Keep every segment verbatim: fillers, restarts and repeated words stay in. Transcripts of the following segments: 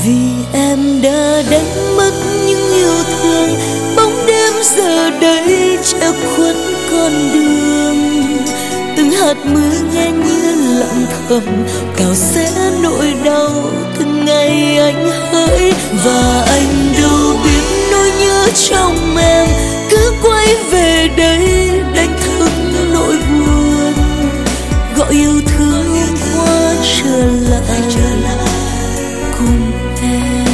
Vì em đã đánh mất những yêu thương, bóng đêm giờ đây che khuất con đường. Từng hạt mưa nghe như lặng thầm cào xé nỗi đau từng ngày anh hỡi. Và anh đâu biết nỗi nhớ trong em cứ quay về đây đánh thức nỗi buồn, gọi yêu thương hôm qua trở lại cùng em.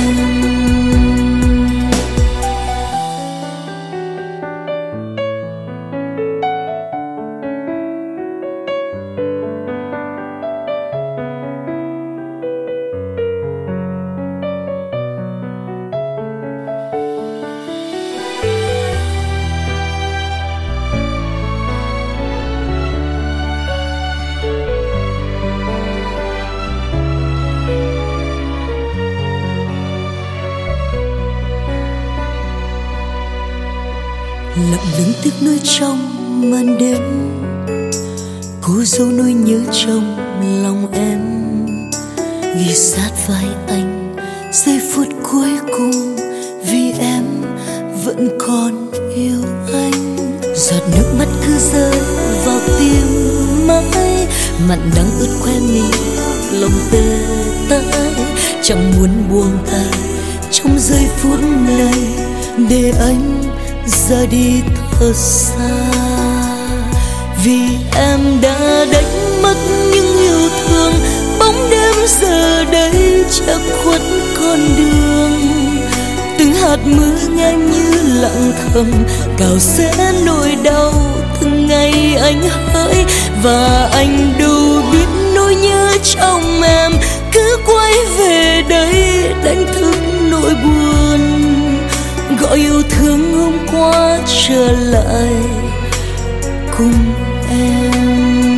Lặng lứng tiếc nuối trong màn đêm, cố giấu nỗi nhớ trong lòng em. Ghi sát vai anh giây phút cuối cùng, vì em vẫn còn yêu anh. Giọt nước mắt cứ rơi vào tim mãi, mặn đắng ướt khoe mi, lòng tê tái. Chẳng muốn buông tay trong giây phút này, để anh ra đi thật xa. Vì em đã đánh mất những yêu thương, bóng đêm giờ đây che khuất con đường. Từng hạt mưa nghe như lặng thầm cào xé nỗi đau từng ngày anh hỡi. Và anh đâu biết nỗi nhớ trong em cứ quay về đây đánh thức nỗi buồn, gọi yêu thương hôm qua trở lại cùng em.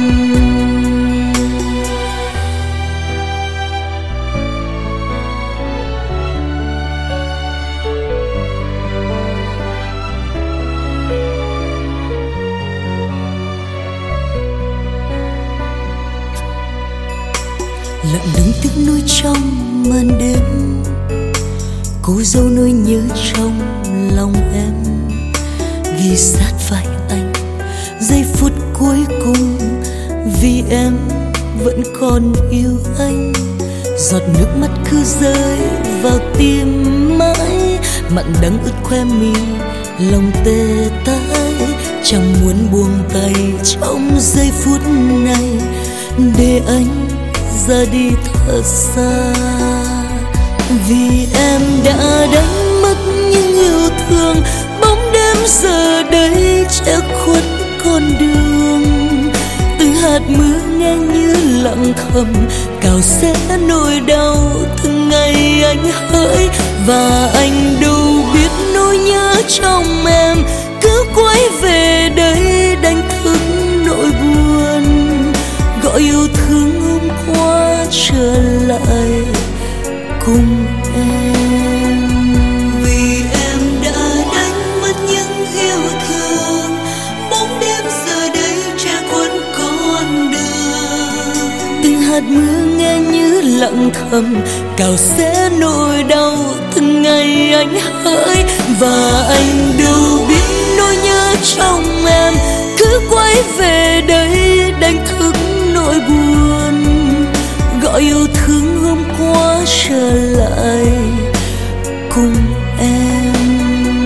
Lặng đứng tiếc nuối trong màn đêm, cố giấu nỗi nhớ trong lòng em. Ghi sát vai anh giây phút cuối cùng, vì em vẫn còn yêu anh. Giọt nước mắt cứ rơi vào tim mãi, mặn đắng ướt khoe mi, lòng tê tái. Chẳng muốn buông tay trong giây phút này, để anh ra đi thật xa. Vì em đã đánh mất những yêu thương, bóng đêm giờ đây che khuất con đường. Từng hạt mưa nghe như lặng thầm cào xé nỗi đau từng ngày anh hỡi. Và anh đâu biết nỗi nhớ trong em cứ quay về đây đánh thức nỗi buồn, gọi yêu thương hôm qua trở lại cùng em. Vì em đã đánh mất những yêu thương, bóng đêm giờ đây che khuất con đường. Từng hạt mưa nghe như lặng thầm cào xé nỗi đau từng ngày anh hỡi. Và anh đâu biết nỗi nhớ trong em cứ quay về đây đánh thức nỗi buồn, gọi yêu thương hôm qua trở lại cùng em.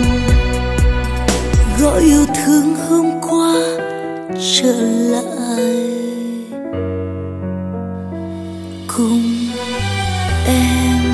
Gọi yêu thương hôm qua trở lại cùng em.